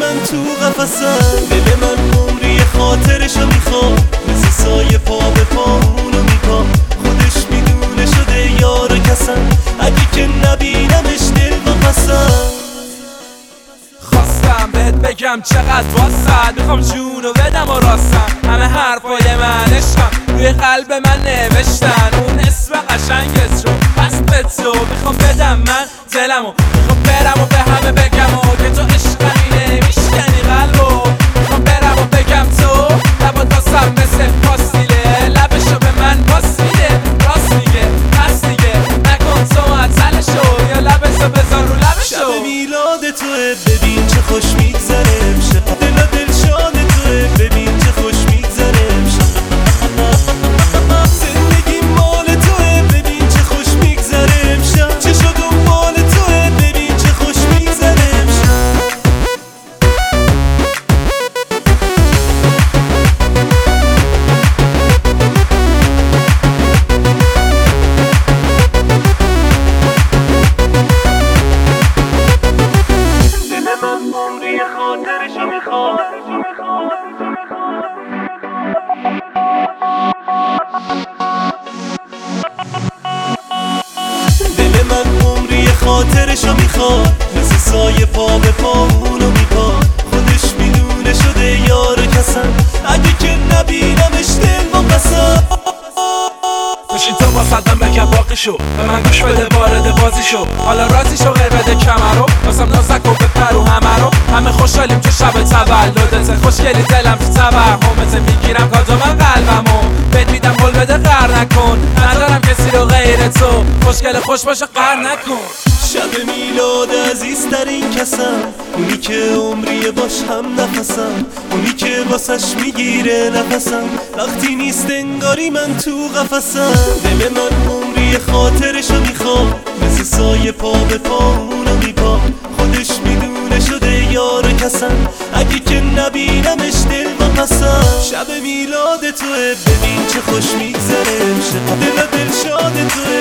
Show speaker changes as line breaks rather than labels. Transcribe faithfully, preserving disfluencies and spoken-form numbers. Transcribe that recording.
من تو قفسم. دل من عمری خاطرشو میخواد، مثل سایه پا به پا اونو میپا. خودش میدونه شده یار و کسم، اگه که نبینمش دل با پسم.
خواستم بهت بگم چقدر واسد، میخوام جونو بدم و راستم. همه حرفای من عشقم روی قلب من نوشتن، اون اسم قشنگت رو پس به تو میخوام بدم من دلمو. میخوام برم و به همه بگم و که تو عشقمی نمیشکنی قلبو. میخوام برم و بگم تو لبا تاسم مثل پاستیله، لبشو به من باس میده راست میگه پس دیگه نکن تو معطلشو، یا لبشو بذار رو لبشو.
شب میلاد توه ببین چه خوش میگذره امشب، دل و دل شاد توه ببین چه خوش میگذره امشب. زندگی مال توه ببین چه خوش میگذره امشب، چه شد اون مال توه ببین چه خوش میگذره امشب. دل من عمری خاطرشو میخواد، دل من عمری خاطرشو میخواد، مثل سایه پا به پا اونو میپا. خودش میدونه شده یار کسم، اگه که نبینمش دل با قسم.
بشین تو با صدم بکن باقیشو، به من گوش بده وارد بازیشو. حالا رازیشو غیر بده کمرو، واسم نازک و بپرو همه رو. همه خوشحالیم تو شب تولدت، خوشگلی دلم تو توهمت. میگیرم کادو من قلبمو بهت میدم، قول بده قهر نکن. ندارم کسی رو غیر تو، خوشگل خوش باشه قهر نکن.
شب میلاد عزیزترین کسم، اونی که عمریه باش هم نفسم. اونی که واسش میگیره نفسم، وقتی نیست انگاری من تو قفسم. دل من عمری خاطرشو میخواد، مثل سایه پا به پا اونو میپا. خودش میدونه شده یار کسم، اگه که نبینمش دل با قسم. شب میلاد توه ببین چه خوش میگذره امشب، دل و دل شاد توه